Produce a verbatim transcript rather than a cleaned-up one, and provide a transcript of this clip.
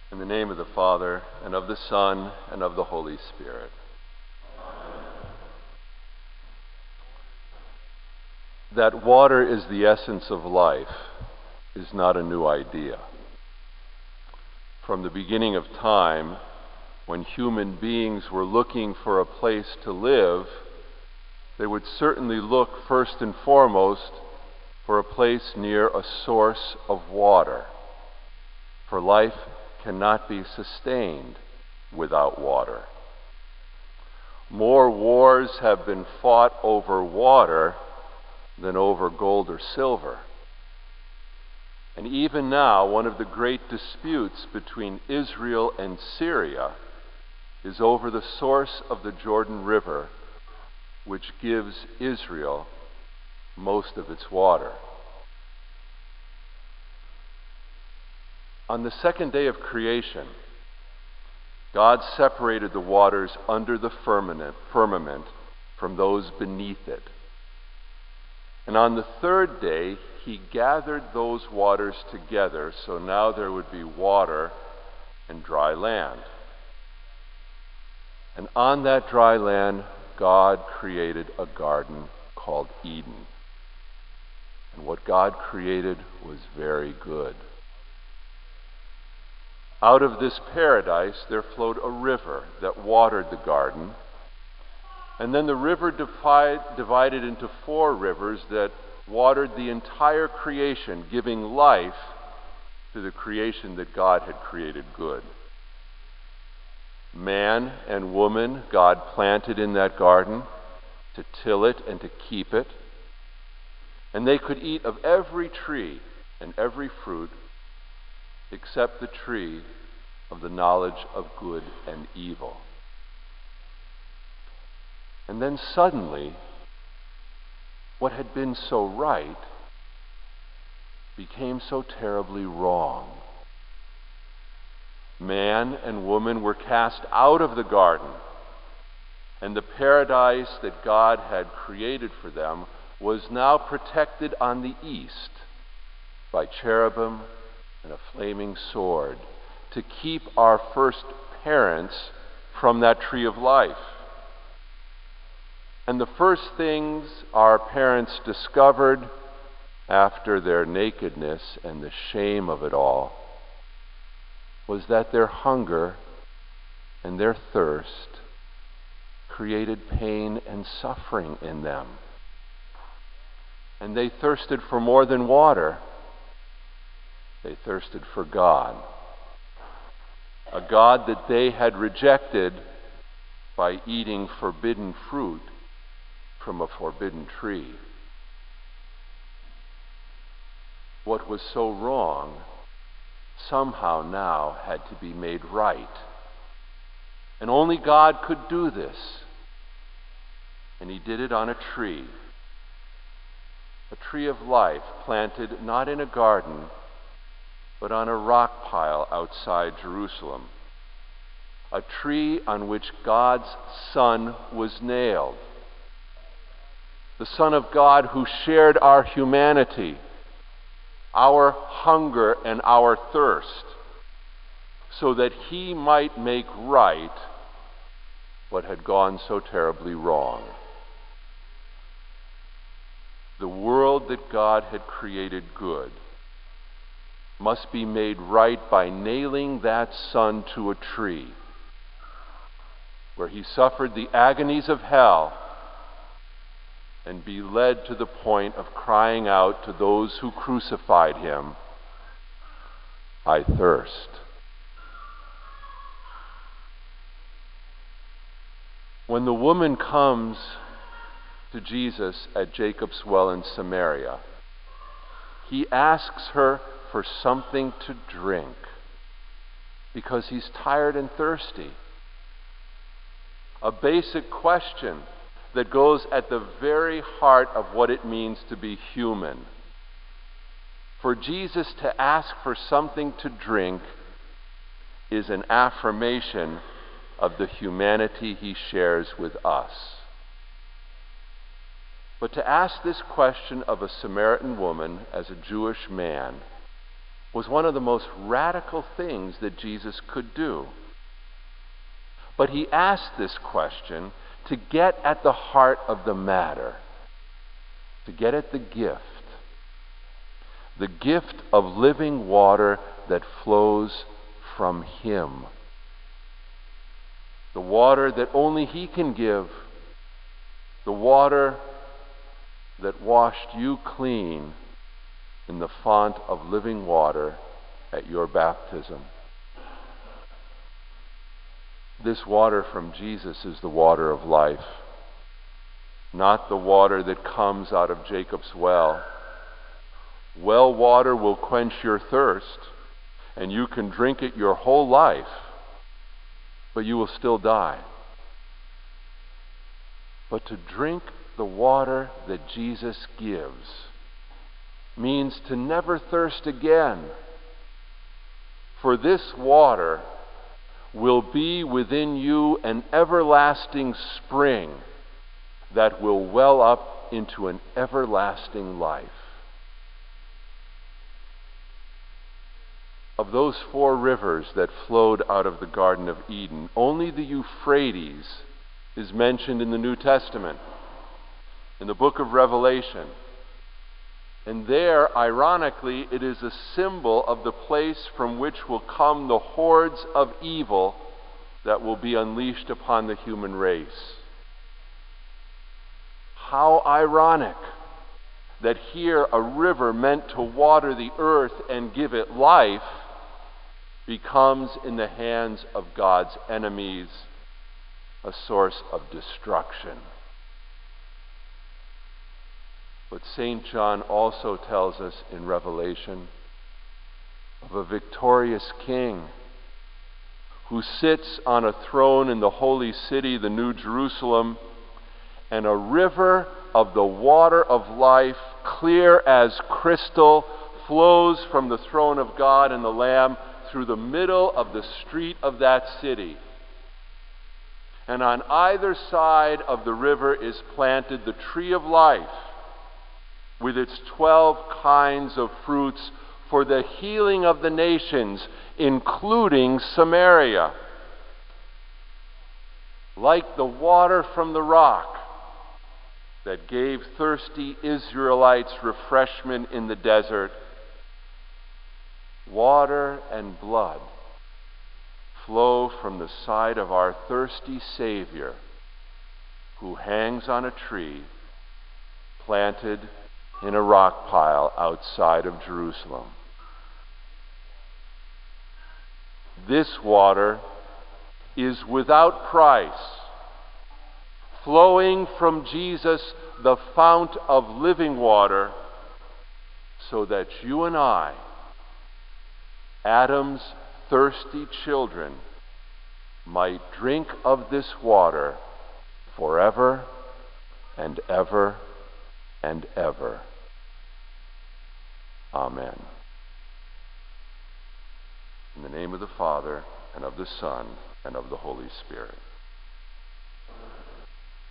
In the name of the Father, and of the Son, and of the Holy Spirit. That water is the essence of life is not a new idea. From the beginning of time, when human beings were looking for a place to live, they would certainly look first and foremost for a place near a source of water. For life cannot be sustained without water. More wars have been fought over water than over gold or silver. And even now, one of the great disputes between Israel and Syria is over the source of the Jordan River, which gives Israel most of its water. On the second day of creation, God separated the waters under the firmament, firmament from those beneath it. And on the third day, he gathered those waters together, so now there would be water and dry land. And on that dry land, God created a garden called Eden. And what God created was very good. Out of this paradise there flowed a river that watered the garden. And then the river divide, divided into four rivers that watered the entire creation, giving life to the creation that God had created good. Man and woman God planted in that garden to till it and to keep it. And they could eat of every tree and every fruit except the tree of the knowledge of good and evil. And then suddenly, what had been so right became so terribly wrong. Man and woman were cast out of the garden, and the paradise that God had created for them was now protected on the east by cherubim and a flaming sword to keep our first parents from that tree of life. And the first things our parents discovered after their nakedness and the shame of it all was that their hunger and their thirst created pain and suffering in them. And they thirsted for more than water. They thirsted for God. A God that they had rejected by eating forbidden fruit from a forbidden tree. What was so wrong somehow now had to be made right. And only God could do this. And he did it on a tree. A tree of life planted not in a garden, but on a rock pile outside Jerusalem. A tree on which God's Son was nailed. The Son of God who shared our humanity, our hunger and our thirst, so that he might make right what had gone so terribly wrong. The world that God had created good must be made right by nailing that Son to a tree, where he suffered the agonies of hell and be led to the point of crying out to those who crucified him, "I thirst." When the woman comes to Jesus at Jacob's well in Samaria, he asks her for something to drink because he's tired and thirsty. A basic question that goes at the very heart of what it means to be human. For Jesus to ask for something to drink is an affirmation of the humanity he shares with us. But to ask this question of a Samaritan woman as a Jewish man was one of the most radical things that Jesus could do. But he asked this question to get at the heart of the matter, to get at the gift, the gift of living water that flows from him, the water that only he can give, the water that washed you clean in the font of living water at your baptism. This water from Jesus is the water of life, not the water that comes out of Jacob's well. Well water will quench your thirst, and you can drink it your whole life, but you will still die. But to drink the water that Jesus gives means to never thirst again. For this water will be within you an everlasting spring that will well up into an everlasting life. Of those four rivers that flowed out of the Garden of Eden, only the Euphrates is mentioned in the New Testament, in the book of Revelation. And there, ironically, it is a symbol of the place from which will come the hordes of evil that will be unleashed upon the human race. How ironic that here a river meant to water the earth and give it life becomes in the hands of God's enemies a source of destruction. But Saint John also tells us in Revelation of a victorious king who sits on a throne in the holy city, the New Jerusalem, and a river of the water of life, clear as crystal, flows from the throne of God and the Lamb through the middle of the street of that city. And on either side of the river is planted the tree of life, with its twelve kinds of fruits for the healing of the nations, including Samaria. Like the water from the rock that gave thirsty Israelites refreshment in the desert, water and blood flow from the side of our thirsty Savior, who hangs on a tree planted in a rock pile outside of Jerusalem. This water is without price, flowing from Jesus, the fount of living water, so that you and I, Adam's thirsty children, might drink of this water forever and ever and ever. Amen. In the name of the Father, and of the Son, and of the Holy Spirit.